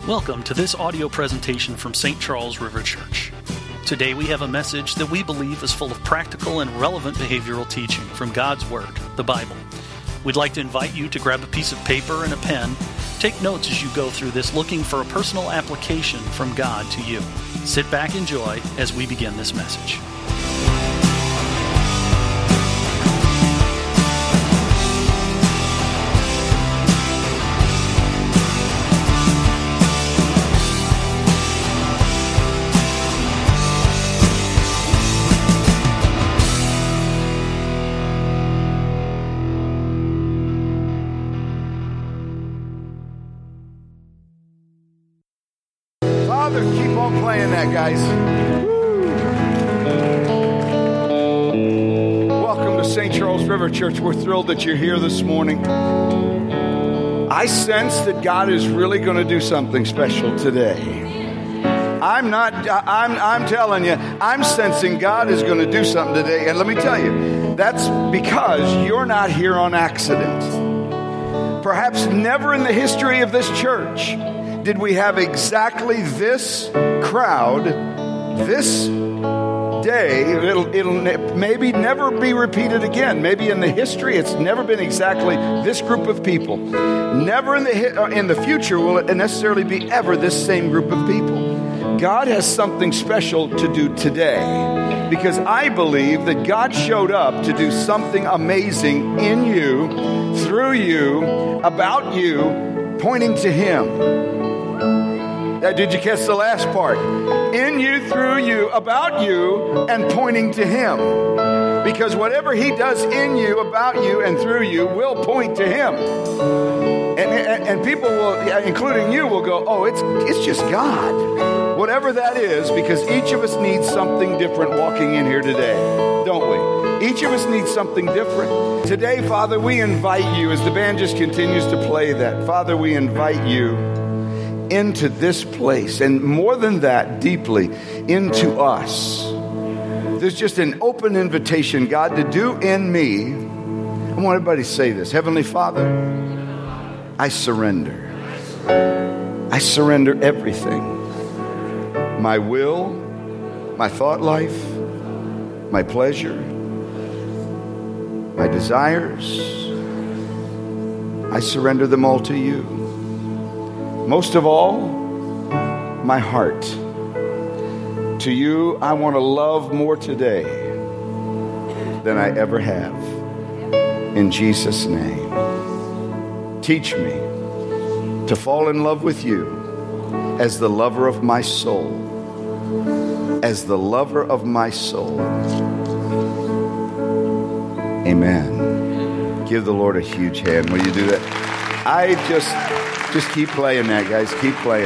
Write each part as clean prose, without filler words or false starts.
Welcome to this audio presentation from St. Charles River Church. Today we have a message that we believe is full of practical and relevant behavioral teaching from God's Word, the Bible. We'd like to invite you to grab a piece of paper and a pen. Take notes as you go through this, looking for a personal application from God to you. Sit back, enjoy as we begin this message. Keep on playing that, guys. Woo. Welcome to St. Charles River Church. We're thrilled that you're here this morning. I sense that God is really going to do something special today. I'm telling you, I'm sensing God is going to do something today. And let me tell you, that's because you're not here on accident. Perhaps never in the history of this church did we have exactly this crowd, this day. It'll maybe never be repeated again. Maybe in the history, it's never been exactly this group of people. Never in the future will it necessarily be ever this same group of people. God has something special to do today, because I believe that God showed up to do something amazing in you, through you, about you, pointing to Him. Did you catch the last part? In you, through you, about you, and pointing to Him. Because whatever He does in you, about you, and through you will point to Him. And people will, including you, will go, oh, it's just God. Whatever that is, because each of us needs something different walking in here today, don't we? Each of us needs something different. Today, Father, we invite you, as the band just continues to play that, Father, we invite you into this place, and more than that, deeply into us. There's just an open invitation, God, to do in me. I want everybody to say this. Heavenly Father, I surrender. I surrender everything. My will, my thought life, my pleasure, my desires. I surrender them all to you. Most of all, my heart. To you, I want to love more today than I ever have. In Jesus' name. Teach me to fall in love with you as the lover of my soul. As the lover of my soul. Amen. Give the Lord a huge hand. Will you do that? Just keep playing that, guys. Keep playing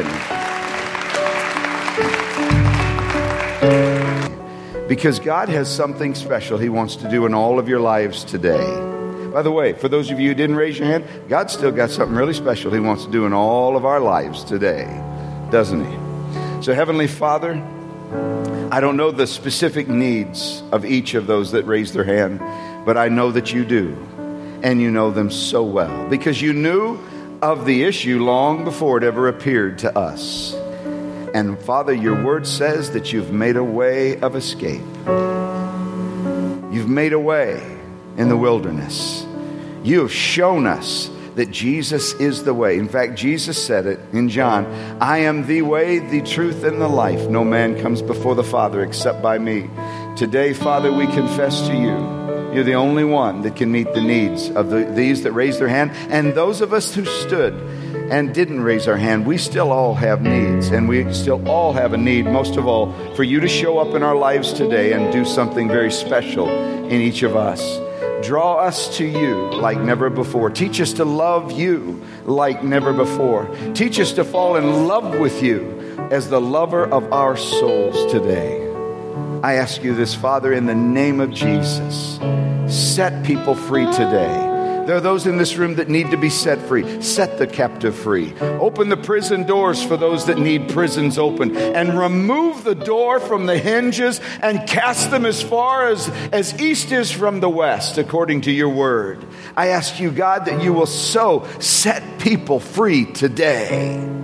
it. Because God has something special He wants to do in all of your lives today. By the way, for those of you who didn't raise your hand, God's still got something really special He wants to do in all of our lives today, doesn't He? So, Heavenly Father, I don't know the specific needs of each of those that raised their hand, but I know that you do, and you know them so well, because you knew of the issue long before it ever appeared to us. And Father, your word says that you've made a way of escape. You've made a way in the wilderness. You have shown us that Jesus is the way. In fact, Jesus said it in John, I am the way, the truth, and the life. No man comes before the Father except by me. Today, Father, we confess to you, you're the only one that can meet the needs of these that raised their hand. And those of us who stood and didn't raise our hand, we still all have needs. And we still all have a need, most of all, for you to show up in our lives today and do something very special in each of us. Draw us to you like never before. Teach us to love you like never before. Teach us to fall in love with you as the lover of our souls today. I ask you this, Father, in the name of Jesus. Set people free today. There are those in this room that need to be set free. Set the captive free. Open the prison doors for those that need prisons open. And remove the door from the hinges and cast them as far as east is from the west, according to your word. I ask you, God, that you will so set people free today.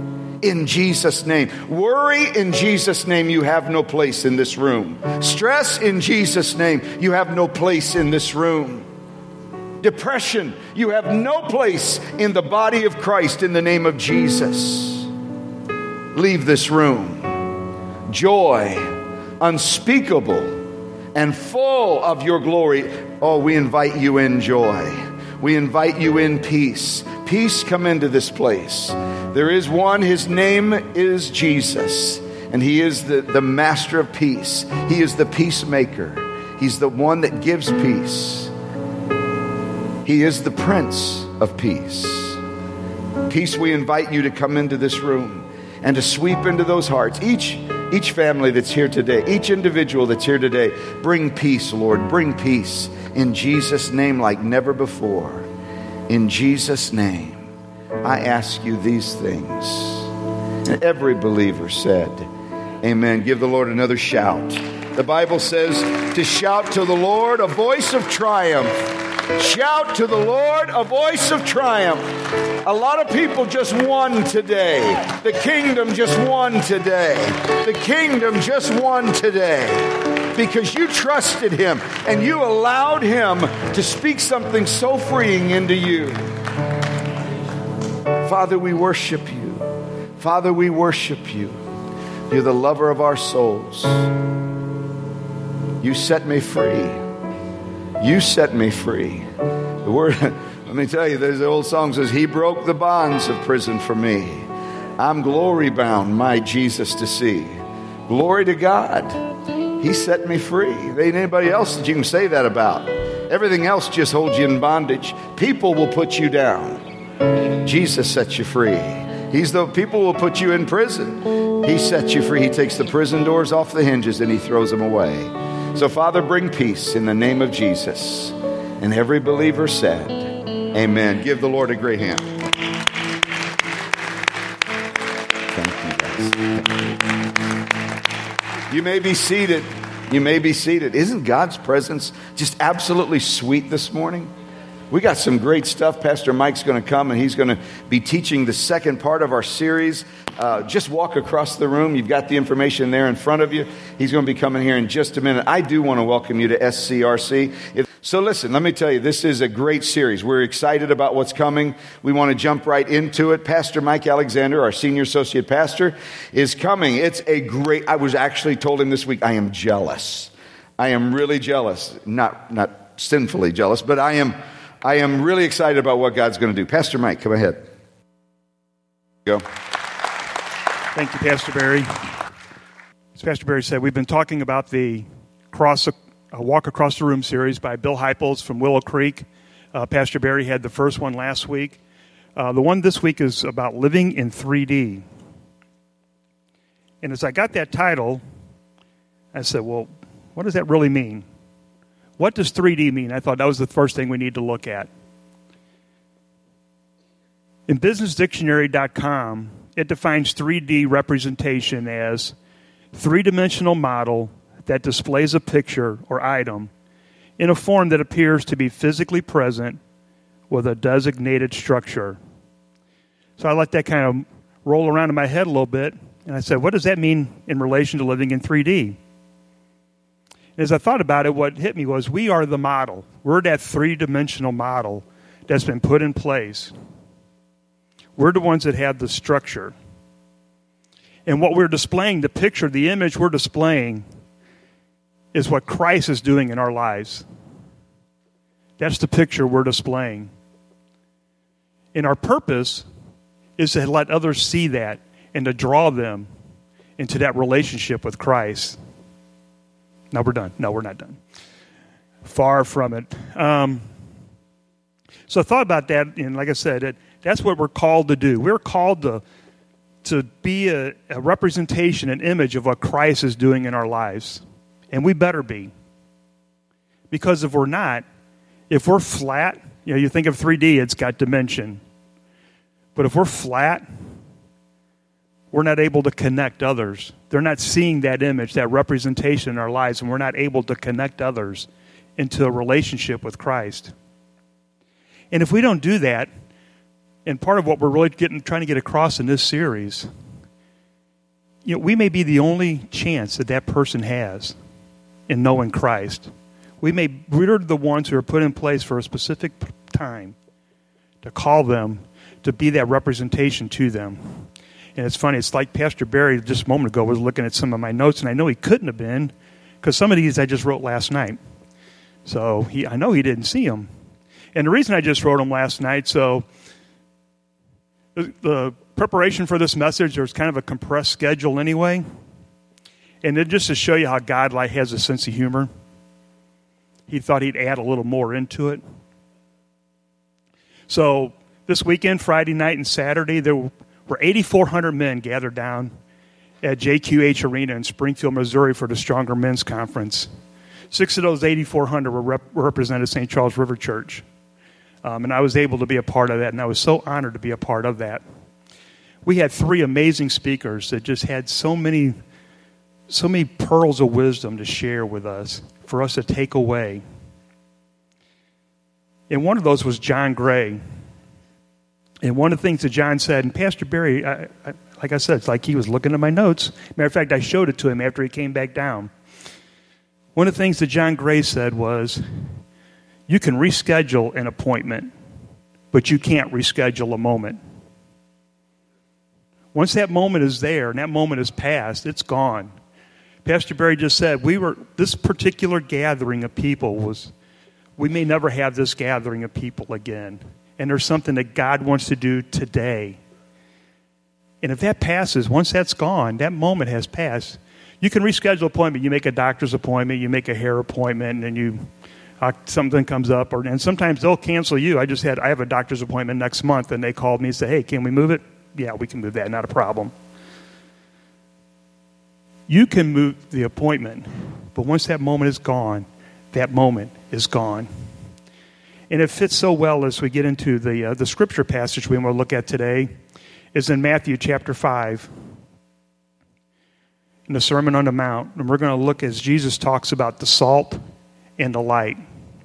in Jesus' name. Worry in Jesus' name, you have no place in this room. Stress in Jesus' name, you have no place in this room. Depression, you have no place in the body of Christ in the name of Jesus. Leave this room. Joy, unspeakable and full of your glory. Oh, we invite you in joy. We invite you in peace. Peace, come into this place. There is one, his name is Jesus, and he is the master of peace. He is the peacemaker. He's the one that gives peace. He is the Prince of Peace. Peace, we invite you to come into this room and to sweep into those hearts. Each family that's here today, each individual that's here today, bring peace, Lord. Bring peace in Jesus' name like never before. In Jesus' name, I ask you these things. And every believer said, amen. Give the Lord another shout. The Bible says to shout to the Lord a voice of triumph. Shout to the Lord a voice of triumph. A lot of people just won today. The kingdom just won today. The kingdom just won today. Because you trusted him and you allowed him to speak something so freeing into you. Father, we worship you. Father, we worship you. You're the lover of our souls. You set me free. You set me free. The word, let me tell you, there's the old song says, he broke the bonds of prison for me. I'm glory bound, my Jesus to see. Glory to God. He set me free. There ain't anybody else that you can say that about. Everything else just holds you in bondage. People will put you down. Jesus sets you free. People will put you in prison. He sets you free. He takes the prison doors off the hinges and he throws them away. So, Father, bring peace in the name of Jesus. And every believer said, amen. Give the Lord a great hand. Thank you, guys. You may be seated. You may be seated. Isn't God's presence just absolutely sweet this morning? We got some great stuff. Pastor Mike's going to come and he's going to be teaching the second part of our series. Just walk across the room. You've got the information there in front of you. He's going to be coming here in just a minute. I do want to welcome you to SCRC. So listen, let me tell you, this is a great series. We're excited about what's coming. We want to jump right into it. Pastor Mike Alexander, our senior associate pastor, is coming. I was actually told him this week, I am jealous. I am really jealous. Not sinfully jealous, but I am really excited about what God's going to do. Pastor Mike, come ahead. Go. Thank you, Pastor Barry. As Pastor Barry said, we've been talking about the Walk Across the Room series by Bill Heipels from Willow Creek. Pastor Barry had the first one last week. The one this week is about living in 3D. And as I got that title, I said, well, what does that really mean? What does 3D mean? I thought that was the first thing we need to look at. In businessdictionary.com, it defines 3D representation as three-dimensional model that displays a picture or item in a form that appears to be physically present with a designated structure. So I let that kind of roll around in my head a little bit, and I said, what does that mean in relation to living in 3D? As I thought about it, what hit me was we are the model. We're that three-dimensional model that's been put in place. We're the ones that have the structure. And what we're displaying, the picture, the image we're displaying, is what Christ is doing in our lives. That's the picture we're displaying. And our purpose is to let others see that and to draw them into that relationship with Christ. Now we're done. No, we're not done. Far from it. So I thought about that, and like I said, that's what we're called to do. We're called to be a representation, an image of what Christ is doing in our lives. And we better be. Because if we're not, if we're flat, you think of 3D, it's got dimension. But if we're flat, we're not able to connect others. They're not seeing that image, that representation in our lives, and we're not able to connect others into a relationship with Christ. And if we don't do that, and part of what we're really trying to get across in this series we may be the only chance that person has in knowing Christ. We're the ones who are put in place for a specific time to call them, to be that representation to them. And it's funny, it's like Pastor Barry just a moment ago was looking at some of my notes, and I know he couldn't have been, because some of these I just wrote last night. So I know he didn't see them. And the reason I just wrote them last night, so the preparation for this message, there's kind of a compressed schedule anyway. And then just to show you how God has a sense of humor, he thought he'd add a little more into it. So this weekend, Friday night and Saturday, there were 8,400 men gathered down at JQH Arena in Springfield, Missouri for the Stronger Men's Conference. 6 of those 8,400 represented St. Charles River Church. And I was able to be a part of that, and I was so honored to be a part of that. We had 3 amazing speakers that just had so many pearls of wisdom to share with us, for us to take away. And one of those was John Gray. And one of the things that John said, and Pastor Barry, like I said, it's like he was looking at my notes. Matter of fact, I showed it to him after he came back down. One of the things that John Gray said was, you can reschedule an appointment, but you can't reschedule a moment. Once that moment is there and that moment is past, it's gone. Pastor Barry just said, this particular gathering of people we may never have this gathering of people again. And there's something that God wants to do today. And if that passes, once that's gone, that moment has passed, you can reschedule an appointment. You make a doctor's appointment, you make a hair appointment, and then something comes up, and sometimes they'll cancel you. I have a doctor's appointment next month, and they called me and said, hey, can we move it? Yeah, we can move that, not a problem. You can move the appointment, but once that moment is gone, that moment is gone. And it fits so well as we get into the scripture passage we want to look at today is in Matthew chapter 5, in the Sermon on the Mount. And we're going to look as Jesus talks about the salt and the light.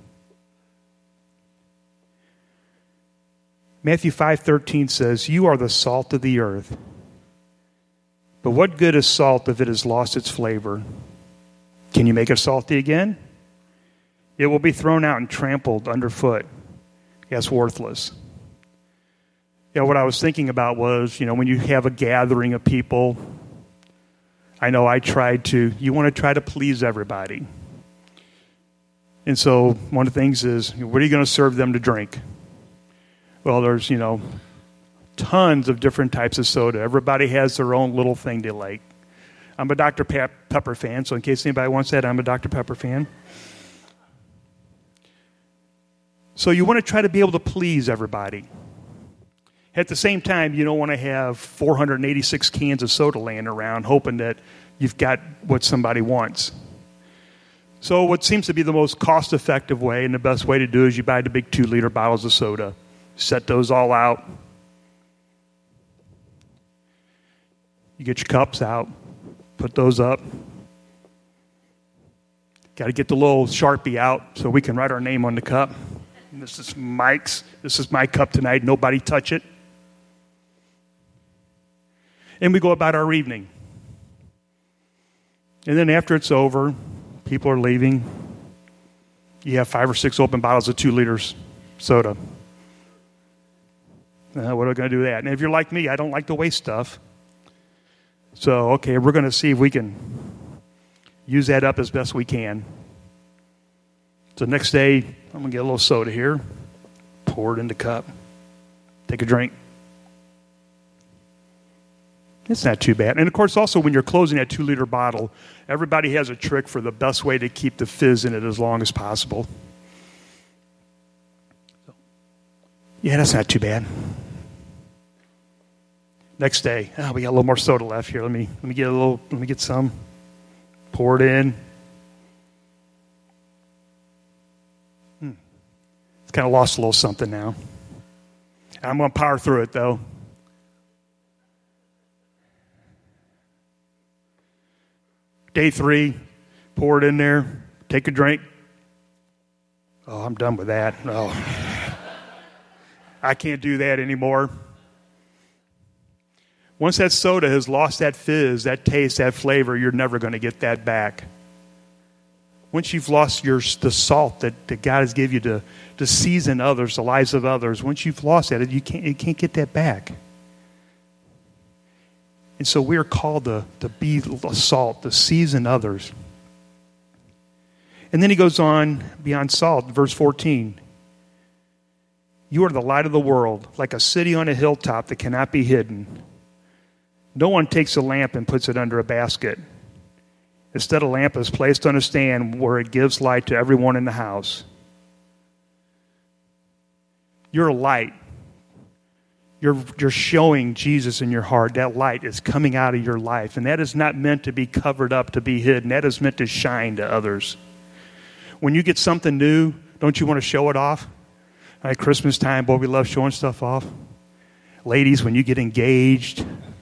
Matthew 5:13 says, you are the salt of the earth. But what good is salt if it has lost its flavor? Can you make it salty again? It will be thrown out and trampled underfoot as worthless. What I was thinking about was, when you have a gathering of people, I know you want to try to please everybody. And so one of the things is, what are you going to serve them to drink? Well, there's, tons of different types of soda. Everybody has their own little thing they like. I'm a Dr. Pepper fan, so in case anybody wants that, I'm a Dr. Pepper fan. So you want to try to be able to please everybody. At the same time, you don't want to have 486 cans of soda laying around hoping that you've got what somebody wants. So what seems to be the most cost-effective way and the best way to do is you buy the big 2-liter bottles of soda, set those all out. You get your cups out, put those up. Got to get the little Sharpie out so we can write our name on the cup. And this is Mike's. This is my cup tonight. Nobody touch it. And we go about our evening. And then after it's over, people are leaving. You have 5 or 6 open bottles of 2 liters soda. What are we going to do with that? And if you're like me, I don't like to waste stuff. So, okay, we're going to see if we can use that up as best we can. So next day, I'm going to get a little soda here, pour it in the cup, take a drink. It's not too bad. And, of course, also when you're closing that 2-liter bottle, everybody has a trick for the best way to keep the fizz in it as long as possible. Yeah, that's not too bad. Next day, we got a little more soda left here. Let me get some. Pour it in. It's kind of lost a little something now. I'm going to power through it, though. Day 3, pour it in there, take a drink. Oh, I'm done with that. Oh, I can't do that anymore. Once that soda has lost that fizz, that taste, that flavor, you're never going to get that back. Once you've lost the salt that God has given you to season others, the lives of others, once you've lost that, you can't get that back. And so we are called to be salt, to season others. And then he goes on beyond salt, verse 14. You are the light of the world, like a city on a hilltop that cannot be hidden. No one takes a lamp and puts it under a basket. Instead, a lamp is placed on a stand where it gives light to everyone in the house. You're a light. You're showing Jesus in your heart. That light is coming out of your life. And that is not meant to be covered up, to be hidden. That is meant to shine to others. When you get something new, don't you want to show it off? At Christmas time, boy, we love showing stuff off. Ladies, when you get engaged,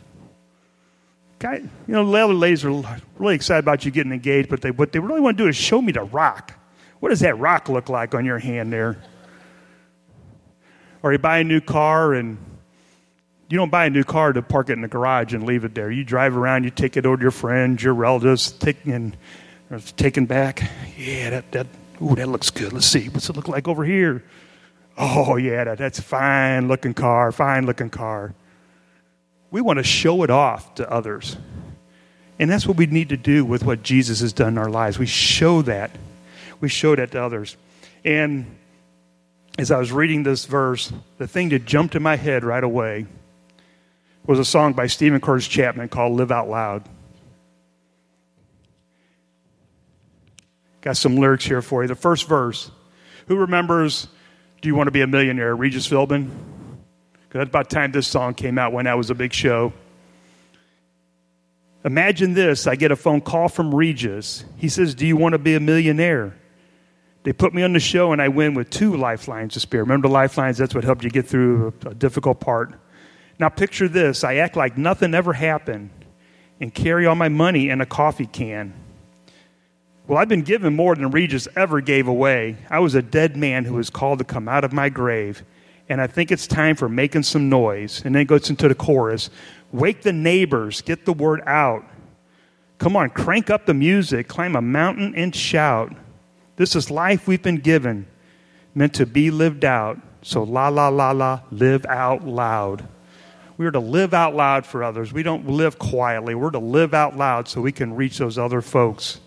the other ladies are really excited about you getting engaged, but what they really want to do is show me the rock. What does that rock look like on your hand there? Or you buy a new car, and you don't buy a new car to park it in the garage and leave it there. You drive around, you take it over to your friends, your relatives, taken back. Yeah, that looks good. Let's see. What's it look like over here? Oh, yeah, that's a fine-looking car. We want to show it off to others. And that's what we need to do with what Jesus has done in our lives. We show that. We show that to others. And as I was reading this verse, the thing that jumped in my head right away was a song by Stephen Curtis Chapman called Live Out Loud. Got some lyrics here for you. The first verse. Who remembers Do You Want to Be a Millionaire? Regis Philbin? Because that's about the time this song came out, when that was a big show. Imagine this. I get a phone call from Regis. He says, do you want to be a millionaire? They put me on the show, and I win with 2 lifelines to spare. Remember the lifelines? That's what helped you get through a difficult part. Now picture this. I act like nothing ever happened and carry all my money in a coffee can. Well, I've been given more than Regis ever gave away. I was a dead man who was called to come out of my grave, and I think it's time for making some noise. And then it goes into the chorus. Wake the neighbors. Get the word out. Come on, crank up the music. Climb a mountain and shout. This is life we've been given, meant to be lived out. So la, la, la, la, live out loud. We are to live out loud for others. We don't live quietly. We're to live out loud so we can reach those other folks.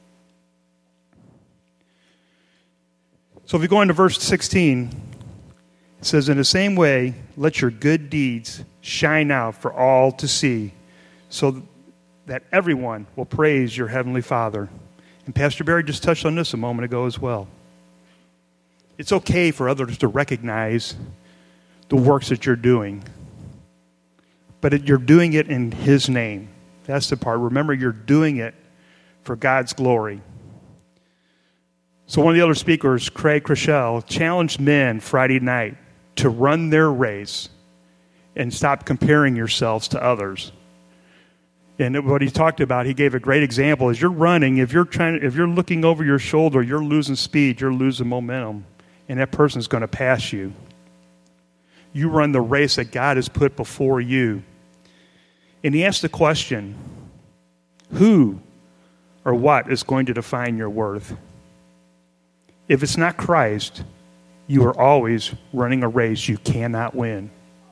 So if you go into verse 16, it says, in the same way, let your good deeds shine out for all to see, so that everyone will praise your heavenly Father. And Pastor Barry just touched on this a moment ago as well. It's okay for others to recognize the works that you're doing, but you're doing it in His name. That's the part. Remember, you're doing it for God's glory. So one of the other speakers, Craig Chrishell, challenged men Friday night to run their race and stop comparing yourselves to others. And what he talked about, he gave a great example. As you're running, if you're looking over your shoulder, you're losing speed, you're losing momentum, and that person's going to pass you. You run the race that God has put before you. And he asked the question, who or what is going to define your worth? If it's not Christ, you are always running a race you cannot win.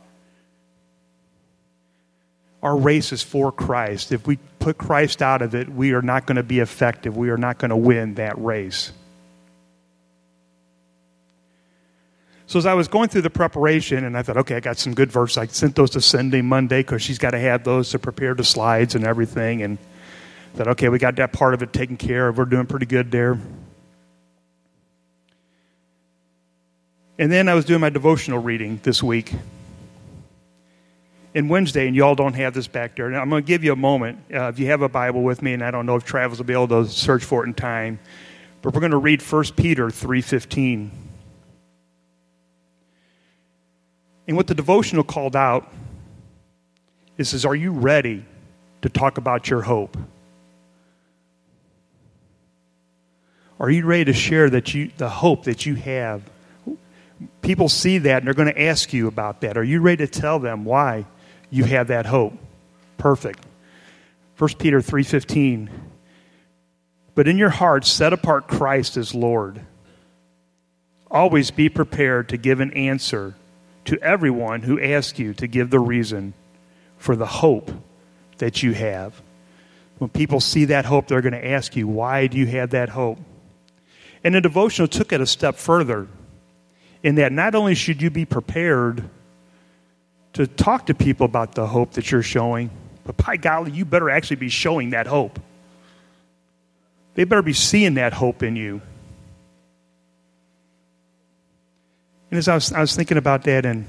Our race is for Christ. If we put Christ out of it, we are not going to be effective. We are not going to win that race. So as I was going through the preparation, and I thought, okay, I got some good verses. I sent those to Cindy Monday because she's got to have those to prepare the slides and everything. And I thought, okay, we got that part of it taken care of. We're doing pretty good there. And then I was doing my devotional reading this week. And Wednesday, and y'all don't have this back there. Now, I'm going to give you a moment. If you have a Bible with me, and I don't know if Travis will be able to search for it in time, but we're going to read 1 Peter 3:15. And what the devotional called out is, are you ready to talk about your hope? Are you ready to share the hope that you have? People see that, and they're going to ask you about that. Are you ready to tell them why you have that hope? perfect. 1 Peter 3:15. But in your hearts, set apart Christ as Lord. Always be prepared to give an answer to everyone who asks you to give the reason for the hope that you have. When people see that hope, they're going to ask you, why do you have that hope? And the devotional took it a step further in that not only should you be prepared to talk to people about the hope that you're showing, but by golly, you better actually be showing that hope. They better be seeing that hope in you. And as I was thinking about that, and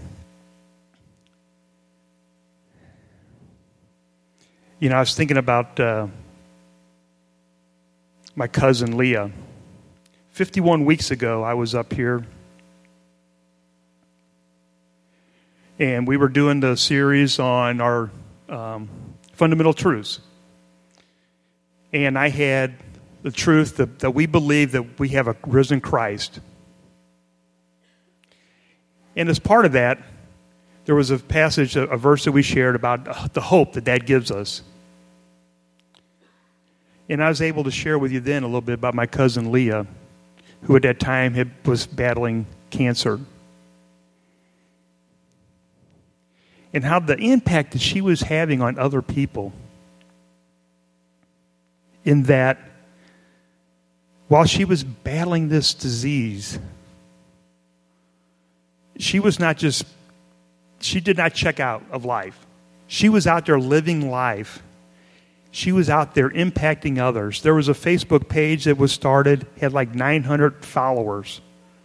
I was thinking about my cousin Leah. 51 weeks ago, I was up here, and we were doing the series on our fundamental truths. And I had the truth that we believe that we have a risen Christ. And as part of that, there was a passage, a verse that we shared about the hope that gives us. And I was able to share with you then a little bit about my cousin Leah, who at that time was battling cancer. And how the impact that she was having on other people. In that, while she was battling this disease, she did not check out of life. She was out there living life. She was out there impacting others. There was a Facebook page that was started, had like 900 followers.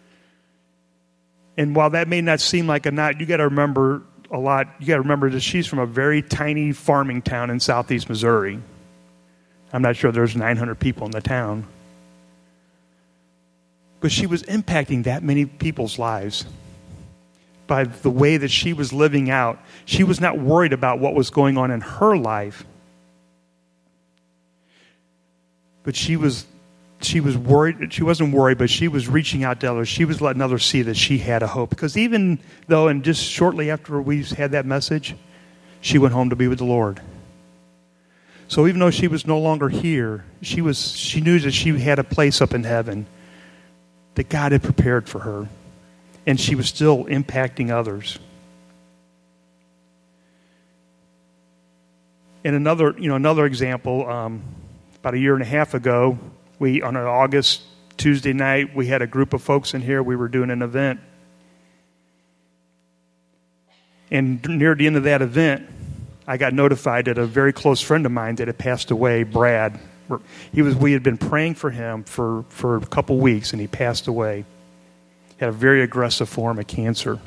And while that may not seem like a lot, you got to remember that she's from a very tiny farming town in southeast Missouri. I'm not sure there's 900 people in the town. But she was impacting that many people's lives by the way that she was living out. She was not worried about what was going on in her life. But she was worried. She wasn't worried, but she was reaching out to others. She was letting others see that she had a hope. Because even though, and just shortly after we had that message, she went home to be with the Lord. So even though she was no longer here, she knew that she had a place up in heaven that God had prepared for her. And she was still impacting others. And another example, about a year and a half ago, on an August Tuesday night, we had a group of folks in here. We were doing an event. And near the end of that event, I got notified that a very close friend of mine that had passed away, Brad, we had been praying for him for a couple weeks, and he passed away. He had a very aggressive form of cancer.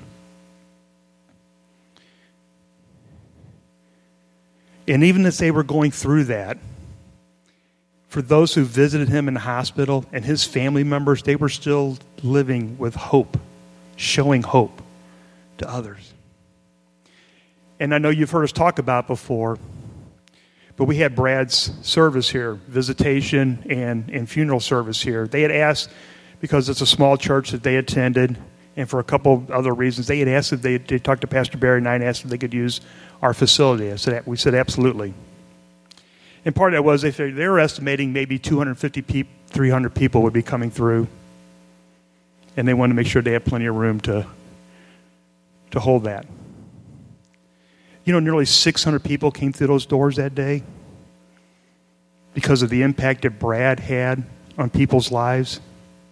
And even as they were going through that, for those who visited him in the hospital and his family members, they were still living with hope, showing hope to others. And I know you've heard us talk about before, but we had Brad's service here, visitation and funeral service here. They had asked, because it's a small church that they attended, and for a couple of other reasons, they had asked if they talked to Pastor Barry and I and asked if they could use our facility. We said absolutely. And part of that was they were estimating maybe 250 300 people would be coming through, and they wanted to make sure they had plenty of room to hold that. Nearly 600 people came through those doors that day because of the impact that Brad had on people's lives.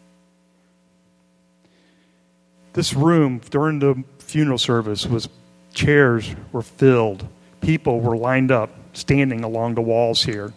This room during the funeral service chairs were filled. People were lined up, standing along the walls here.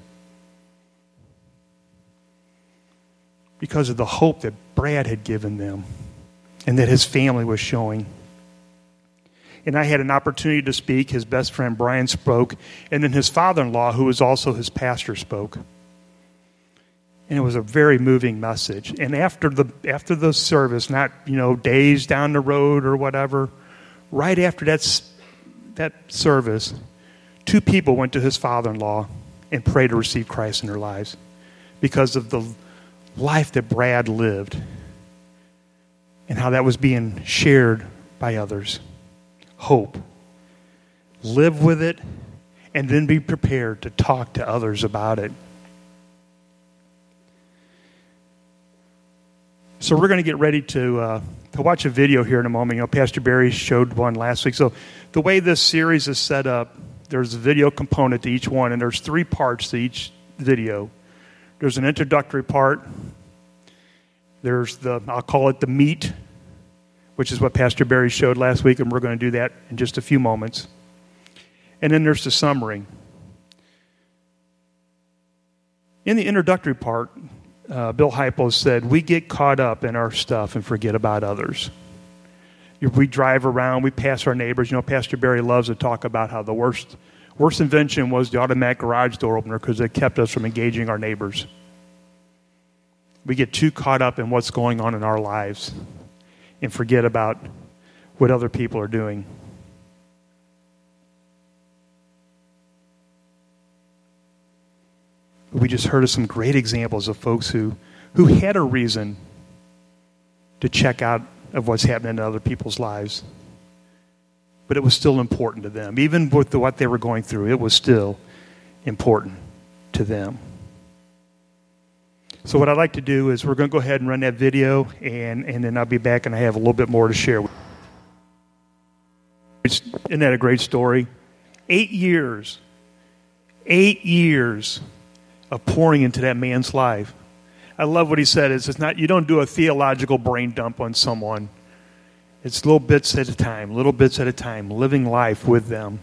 Because of the hope that Brad had given them and that his family was showing. And I had an opportunity to speak. His best friend Brian spoke, and then his father-in-law, who was also his pastor, spoke. And it was a very moving message. And after the service, not days down the road or whatever, right after that service, 2 people went to his father-in-law and prayed to receive Christ in their lives because of the life that Brad lived and how that was being shared by others. Hope. Live with it and then be prepared to talk to others about it. So we're going to get ready to watch a video here in a moment. You know, Pastor Barry showed one last week. So the way this series is set up, there's a video component to each one, and there's 3 parts to each video. There's an introductory part. There's I'll call it the meat, which is what Pastor Barry showed last week, and we're going to do that in just a few moments. And then there's the summary. In the introductory part, Bill Heipel said, we get caught up in our stuff and forget about others. We drive around, we pass our neighbors. You know, Pastor Barry loves to talk about how the worst invention was the automatic garage door opener because it kept us from engaging our neighbors. We get too caught up in what's going on in our lives and forget about what other people are doing. We just heard of some great examples of folks who had a reason to check out of what's happening in other people's lives. But it was still important to them. Even with what they were going through, it was still important to them. So what I'd like to do is we're going to go ahead and run that video, and then I'll be back and I have a little bit more to share. Isn't that a great story? 8 years. 8 years of pouring into that man's life. I love what he said. It's not, you don't do a theological brain dump on someone. It's little bits at a time, living life with them.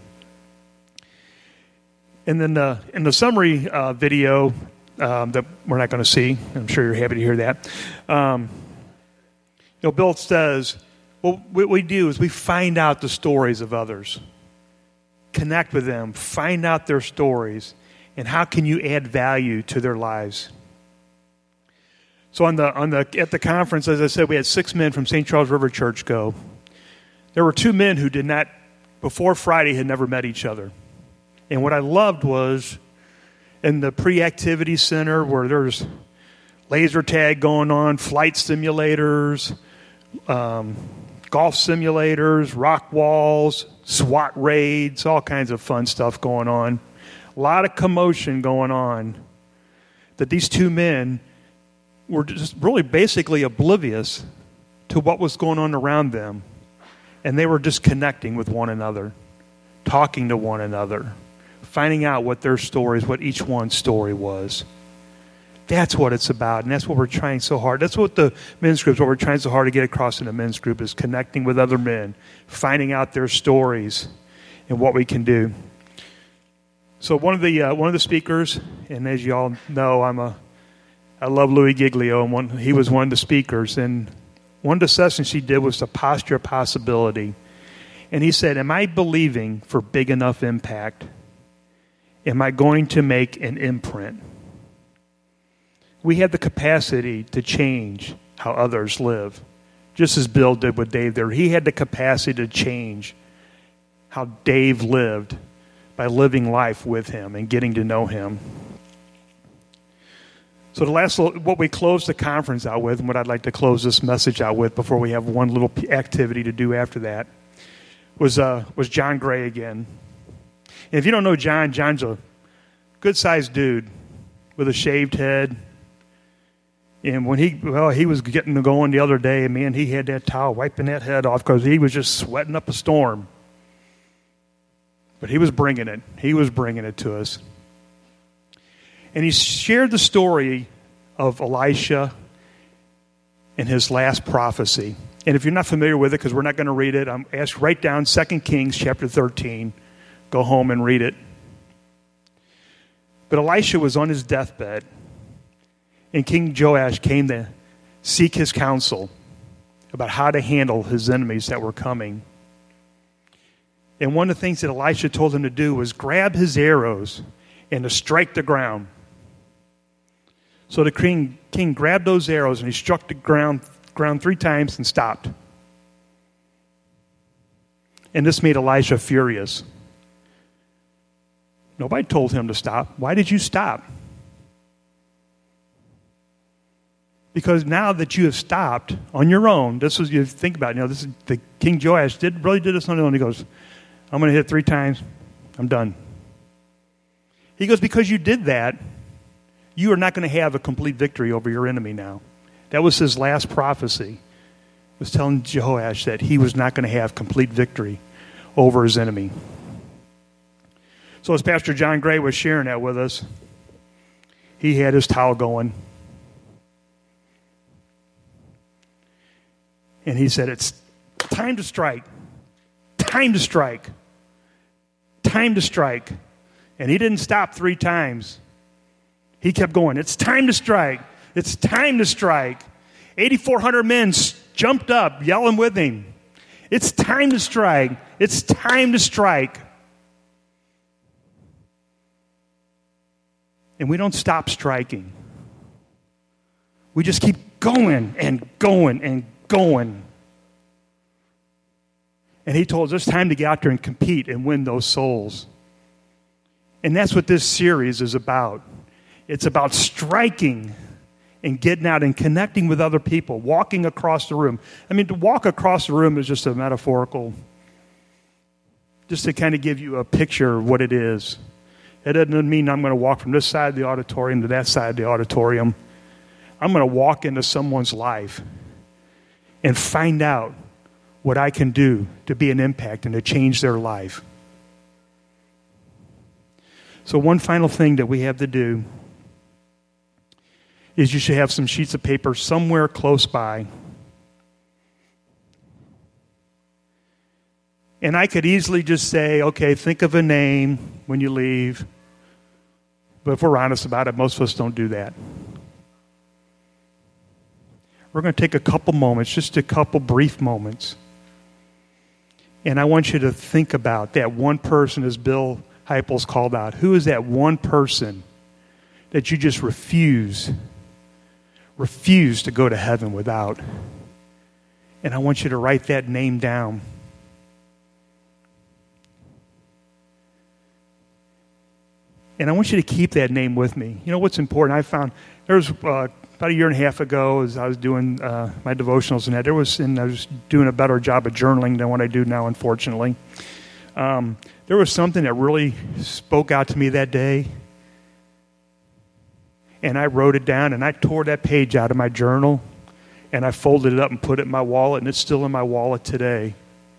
And then in the summary video that we're not going to see, I'm sure you're happy to hear that. Bill says, well, what we do is we find out the stories of others, connect with them, find out their stories, and how can you add value to their lives? So at the conference, as I said, we had 6 men from St. Charles River Church go. There were 2 men who did not, before Friday, had never met each other. And what I loved was in the pre-activity center where there's laser tag going on, flight simulators, golf simulators, rock walls, SWAT raids, all kinds of fun stuff going on. A lot of commotion going on, that these 2 men were just really basically oblivious to what was going on around them. And they were just connecting with one another, talking to one another, finding out what their stories, what each one's story was. That's what it's about, and that's what we're trying so hard. That's what the men's group, what we're trying so hard to get across in the men's group, is connecting with other men, finding out their stories and what we can do. So one of the speakers, and as you all know, I love Louis Giglio, and he was one of the speakers. And one of the sessions he did was the posture of possibility. And he said, am I believing for big enough impact? Am I going to make an imprint? We have the capacity to change how others live, just as Bill did with Dave there. He had the capacity to change how Dave lived by living life with him and getting to know him. So what we closed the conference out with, and what I'd like to close this message out with before we have one little activity to do after that, was John Gray again. And if you don't know John, John's a good-sized dude with a shaved head. And when he was getting going the other day, man, he had that towel wiping that head off because he was just sweating up a storm. But he was bringing it. He was bringing it to us. And he shared the story of Elisha and his last prophecy. And if you're not familiar with it, because we're not going to read it, I'm asked write down 2 Kings chapter 13. Go home and read it. But Elisha was on his deathbed, and King Joash came to seek his counsel about how to handle his enemies that were coming. And one of the things that Elisha told him to do was grab his arrows and to strike the ground. So the king grabbed those arrows and he struck the ground 3 times and stopped. And this made Elisha furious. Nobody told him to stop. Why did you stop? Because now that you have stopped on your own, this is, you think about it, this is the King Joash really did this on his own. He goes, I'm going to hit 3 times. I'm done. He goes, because you did that, you are not going to have a complete victory over your enemy now. That was his last prophecy. He was telling Jehoash that he was not going to have complete victory over his enemy. So as Pastor John Gray was sharing that with us, he had his towel going. And he said, it's time to strike. Time to strike. Time to strike. And he didn't stop 3 times. He kept going. It's time to strike. It's time to strike. 8,400 men jumped up, yelling with him. It's time to strike. It's time to strike. And we don't stop striking. We just keep going and going and going. And he told us it's time to get out there and compete and win those souls. And that's what this series is about. It's about striking and getting out and connecting with other people, walking across the room. I mean, to walk across the room is just a metaphorical, just to kind of give you a picture of what it is. It doesn't mean I'm going to walk from this side of the auditorium to that side of the auditorium. I'm going to walk into someone's life and find out what I can do to be an impact and to change their life. So one final thing that we have to do is you should have some sheets of paper somewhere close by. And I could easily just say, okay, think of a name when you leave. But if we're honest about it, most of us don't do that. We're going to take a couple moments, just a couple brief moments. And I want you to think about that one person, as Bill Heipels called out. Who is that one person that you just refuse to go to heaven without? And I want you to write that name down. And I want you to keep that name with me. You know what's important? I found there was about a year and a half ago, as I was doing my devotionals and that, I was doing a better job of journaling than what I do now, unfortunately. There was something that really spoke out to me that day. And I wrote it down, and I tore that page out of my journal, and I folded it up and put it in my wallet, and it's still in my wallet today.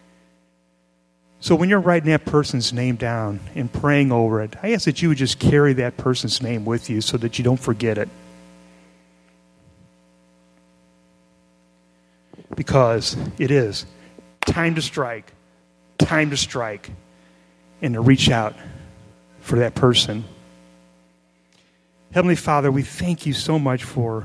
So when you're writing that person's name down and praying over it, I ask that you would just carry that person's name with you so that you don't forget it. Because it is time to strike, and to reach out for that person. Heavenly Father, we thank you so much for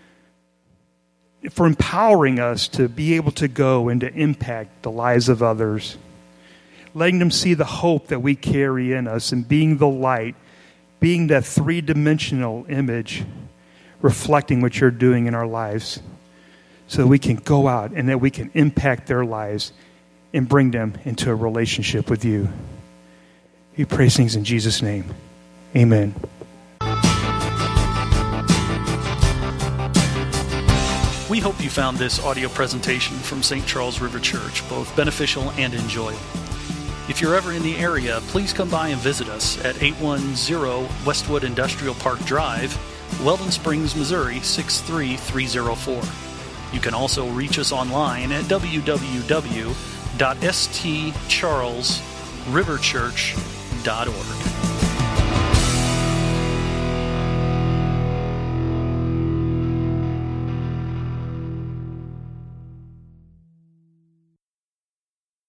empowering us to be able to go and to impact the lives of others, letting them see the hope that we carry in us and being the light, being that 3-dimensional image reflecting what you're doing in our lives so that we can go out and that we can impact their lives and bring them into a relationship with you. We pray things in Jesus' name. Amen. We hope you found this audio presentation from St. Charles River Church both beneficial and enjoyable. If you're ever in the area, please come by and visit us at 810 Westwood Industrial Park Drive, Weldon Springs, Missouri 63304. You can also reach us online at www.stcharlesriverchurch.org.